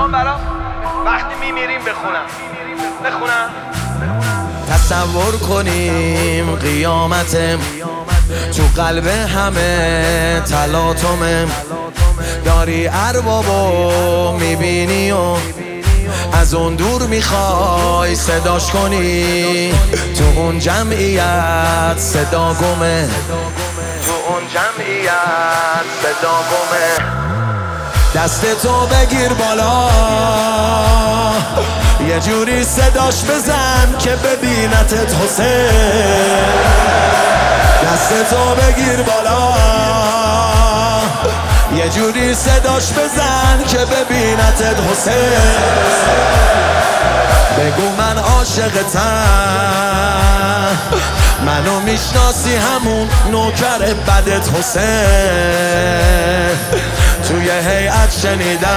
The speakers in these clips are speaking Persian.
میخوام برام وقتی میمیریم بخونم. تصور کنیم قیامتم تو قلب همه تلاطمم، داری اربابو میبینی و از اون دور میخوای صداش کنی، تو اون جمعیت صدا گمه، تو اون جمعیت صدا گمه. دست تو بگیر بالا یه جوری صداش بزن که ببینتت حسین، دست تو بگیر بالا یه جوری صداش بزن که ببینتت حسین، بگو من عاشقتم، منو میشناسی همون نوکر بدت حسین، توی هیئت شنیدم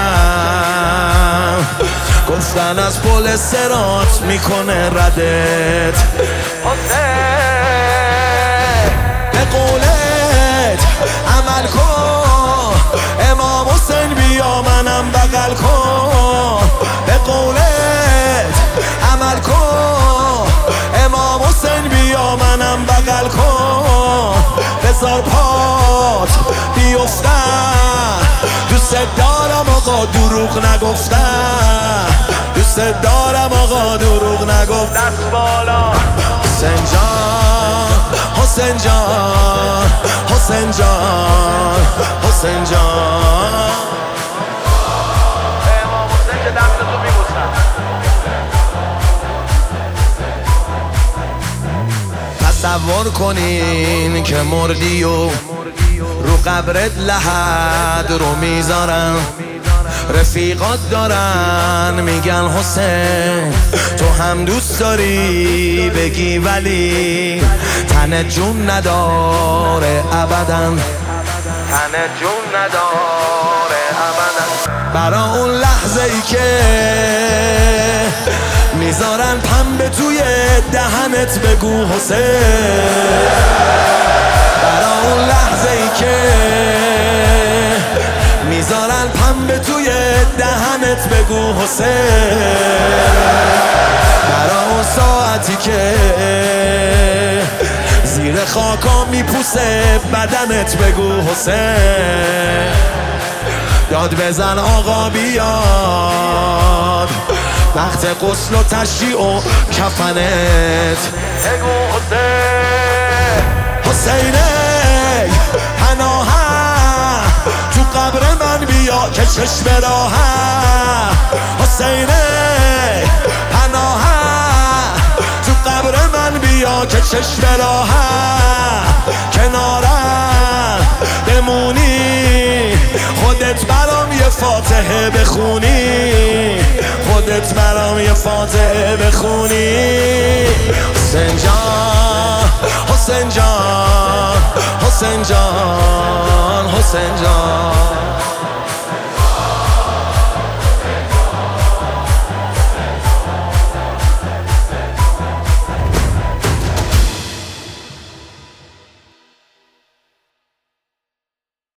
گفتن از پل صراط میکنه ردت حسین. به قولت عمل کن، امام حسین بیا منم بغل کن، به قولت عمل کن، امام حسین بیا منم بغل کن، بذار پات بیفتم، دوست دارم آقا دروغ نگفتم، دوست دارم آقا دروغ نگفتم. دست بالا حسین جان، حسین جان، حسین جان، حسین جان، امام حسین که دستتو میبوسم. تصور کنین که مردی و رو قبرت لحد رو میذارن، رفیقات دارن میگن حسین تو هم دوست داری بگی ولی تن جون نداره ابدا، تن جون نداره ابدا. برا اون لحظه ای که میذارن پنبه توی دهنت بگو حسین، برا اون لحظه ای که میذارن پنبه توی دهنت بگو حسین، برا اون ساعتی که زیر خاکا میپوسه بدنت بگو حسین، داد بزن آقا بیاد وقت غسل و تشییع و کفنت، بگو حسین. حسینه پناهم تو قبر من بیا که چشم راهم، حسینه پناهم تو قبر من بیا که چشم راهم، کنارم بمونی خودت برام یه فاتحه بخونی، خودت برام یه فاتحه بخونی. حسین جان، حسین جان، حسین جان، حسین جان.